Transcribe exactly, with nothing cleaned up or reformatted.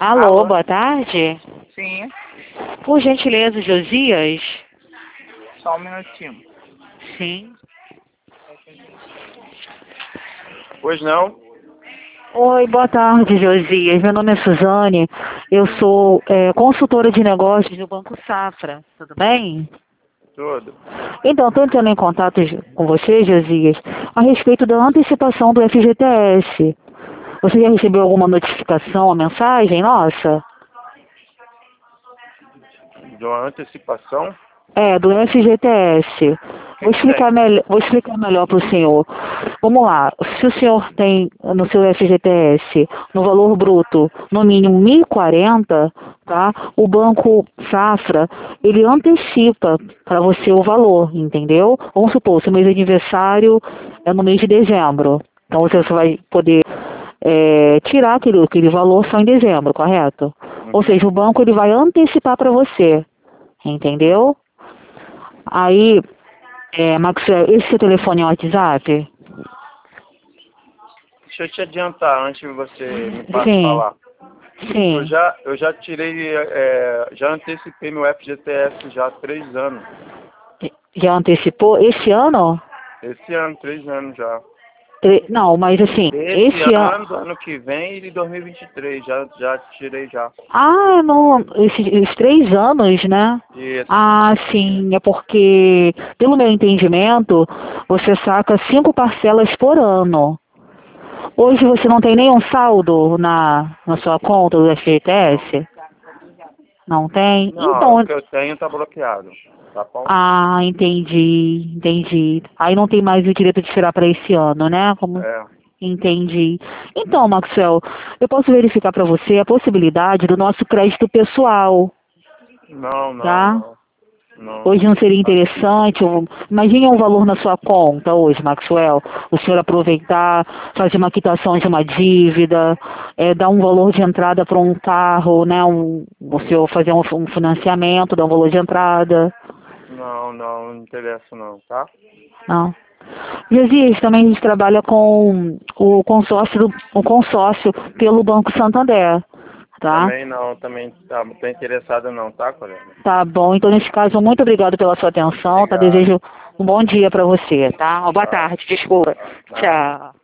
Alô, Alô? boa tarde. Sim, Por gentileza, Josias? só um minutinho. Sim. Pois não? Oi, boa tarde, Josias. Meu nome é Suzane. Eu sou é, consultora de negócios do Banco Safra. Tudo bem? Tudo. Então, estou entrando em contato com você, Josias, a respeito da antecipação do F G T S. Você já recebeu alguma notificação, uma mensagem nossa? De uma antecipação? É, do F G T S. O que Vou que tem? explicar, mel vou explicar melhor para o senhor. Vamos lá, se o senhor tem no seu F G T S, no valor bruto, no mínimo mil e quarenta, tá? O Banco Safra, ele antecipa para você o valor, entendeu? Vamos supor, seu mês de aniversário é no mês de dezembro. Então você só vai poder é, tirar aquele, aquele valor só em dezembro, correto? Uhum. Ou seja, o banco ele vai antecipar para você, entendeu? Aí, é, Maxwell, esse seu telefone é o WhatsApp? Deixa eu te adiantar antes de você me pa- Sim, falar. Eu sim. já, eu já tirei, é, já antecipei meu F G T S já há três anos. Já antecipou esse ano? Esse ano, três anos já. Tre- Não, mas assim, Esse esse ano. ano, do ano que vem e de dois mil e vinte e três, já, já tirei já. Ah, não, esses, esses três anos, né? Isso. Ah, sim, é porque, pelo meu entendimento, você saca cinco parcelas por ano. Hoje você não tem nenhum saldo na, na sua conta do F G T S? Não tem? Não, o Então, que eu tenho tá bloqueado. Tá bom? ah, entendi, entendi. Aí não tem mais o direito de tirar para esse ano, né? Como É. entendi. Então, Maxwell, eu posso verificar para você a possibilidade do nosso crédito pessoal, Não, não, tá? não. Não. Hoje não seria interessante, um- imagine um valor na sua conta hoje, Maxwell, o senhor aproveitar, fazer uma quitação de uma dívida, é, dar um valor de entrada para um carro, né? Um, o senhor fazer um, um financiamento, dar um valor de entrada. Não, não, não interessa não, tá? Não. Josias, também a gente trabalha com o consórcio, do- o consórcio pelo Banco Santander, tá? Também não, também tá, não tô interessado não, tá, colega? Tá bom, então nesse caso, muito obrigado pela sua atenção, tá? Obrigado. Desejo um bom dia para você, tá? Boa Tchau. tarde, desculpa. Nada. Tchau.